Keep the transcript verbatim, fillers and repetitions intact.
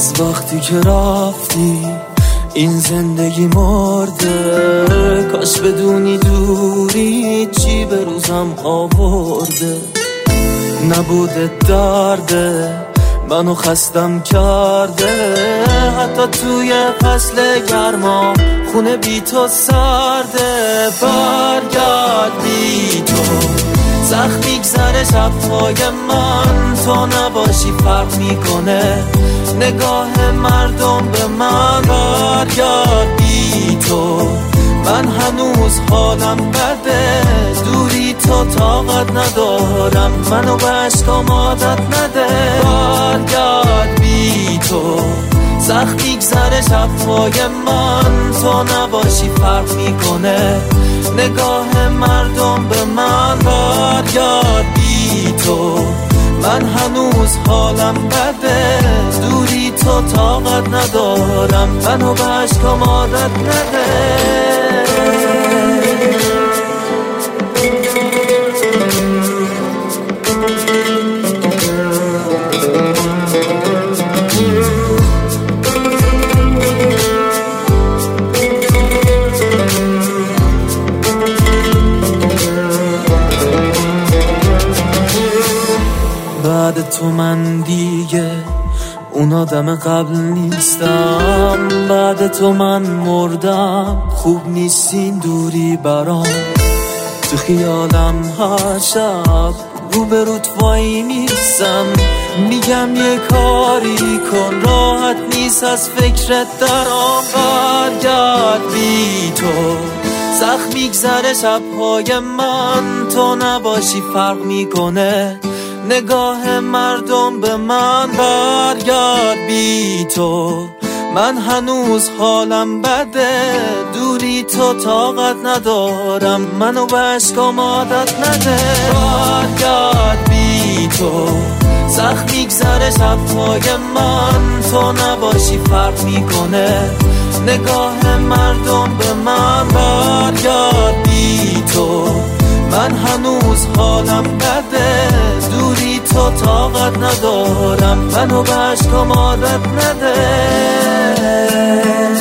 از وقتی که رفتی این زندگی مرده، کاش بدونی دوری چی به روزم آورده. نبوده درده منو خستم کرده، حتی توی فصل گرما خونه بی تو سرده. برگرد بی تو سخت میگذره شب‌های من، تو نباشی فرق میکنه نگاه مردم به من. برگرد بی تو من هنوز حالم بده، دوری تو طاقت ندارم منو به عشقام عادت نده. برگرد بی تو سخت میگذره شب‌های من، تو نباشی فرق میکنه نگاه مردم به من. برگرد بی تو من هنوز حالم بده، دوری تو طاقت ندارم منو به عشقام عادت نده. بعد تو من دیگه اون آدم قبل نیستم، بعد تو من مردم خوب نیستین دوری برام. تو خیالم هر شب رو به روت وای میستم، میگم یه کاری کن راحت نیست از فکرت درام. برگرد بی تو سخت میگذره شب‌های من، تو نباشی فرق میکنه نگاه مردم به من. برگرد بی تو من هنوز حالم بده، دوری تو طاقت ندارم منو به عشقام عادت نده. برگرد بی تو سخت میگذره شب‌های من، تو نباشی فرق میکنه نگاه مردم به من. برگرد بی تو من هنوز حالم بده، دوری تو طاقت ندارم منو به عشقام عادت نده.